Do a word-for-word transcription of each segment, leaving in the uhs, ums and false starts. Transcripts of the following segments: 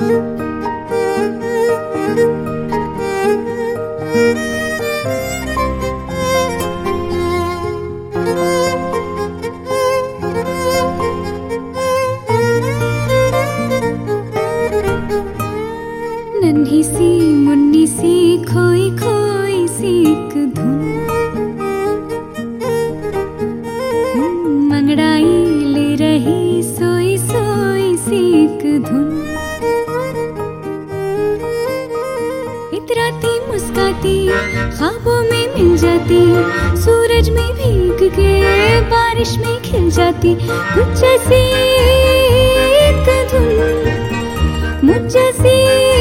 नन्ही सी मुन्नी सी खोई खोई सी एक धुन, मंगड़ाई ले रही सोई सोई सी एक धुन। इतराती मुस्काती ख्वाबों में मिल जाती, सूरज में भीग के बारिश में खिल जाती। कुछ जैसी एक धुन, मुझ जैसी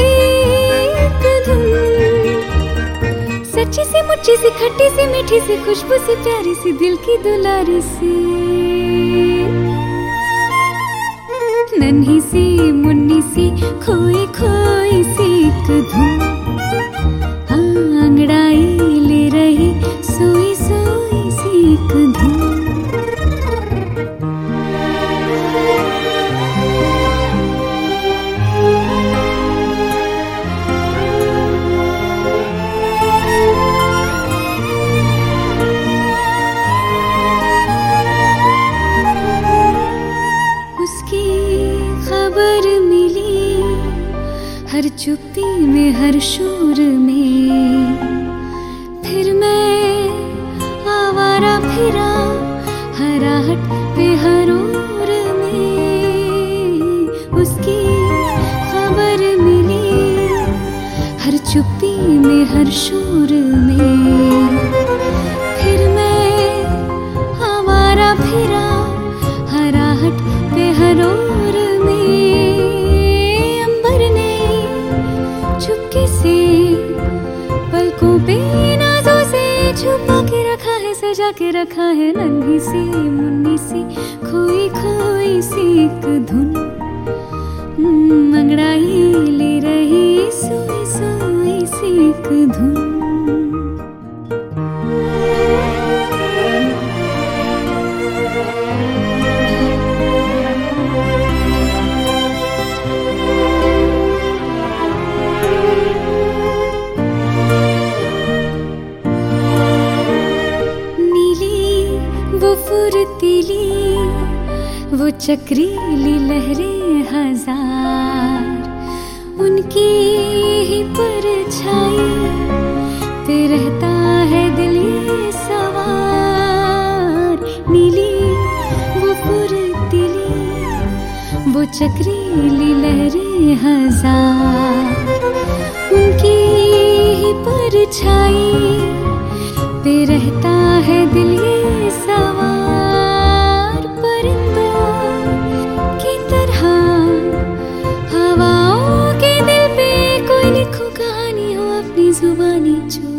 सच्ची सी मुच्ची सी खट्टी सी मीठी सी खुशबू सी प्यारी सी दिल की दुलारी सी। नन्ही सी मुन्नी सी खोई खोई सी एक धुन, हाँ अंगड़ाई ले रही सोई सोई सी एक धुन। खबर मिली हर चुप्पी में हर शोर में, फिर मैं आवारा फिरा हर आहट पे हर ओर में। उसकी खबर मिली हर चुप्पी में हर शोर में, फिर मैं आवारा फिरा हर आहट पे हर ओर। पलकों पे नाज़ों से छुपा के रखा है, सजा के रखा है। नन्ही सी मुन्नी सी खोई खोई सी एक धुन, मंगड़ाई ले रही सोई सोई सी एक धुन। वो फुर्तीली वो चक्रीली लहरें हजार, उनकी ही परछाई पे रहता है दिल ये सवार। नीली वो फुर्तीली वो चक्रीली लहरें हजार, उनकी ही परछाई पे रहता है दिल ये सवार। परिंदों की तरह हवाओं के दिल पे कोई लिखो कहानी हो अपनी जुबानी जो।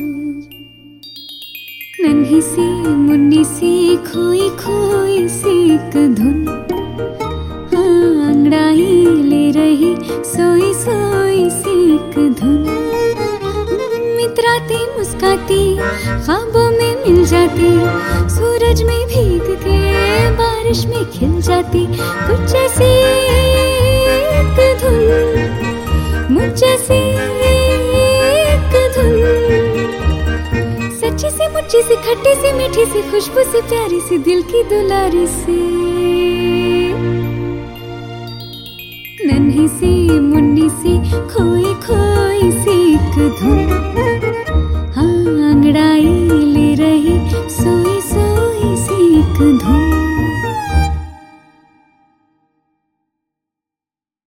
नन्ही सी मुन्नी सी खोई खोई सी एक धुन, हाँ अंगड़ाई ले रही सोई सोई सी एक धुन। इतराती मुस्काती ख्वाबों में मिल जाती, सूरज में भीग के बारिश में खिल जाती। कुछ जैसी एक धुन, मुझ जैसी एक धुन, सच्ची सी मुच्ची सी खट्टी सी मीठी सी खुशबू सी प्यारी सी दिल की दुलारी सी। नन्ही सी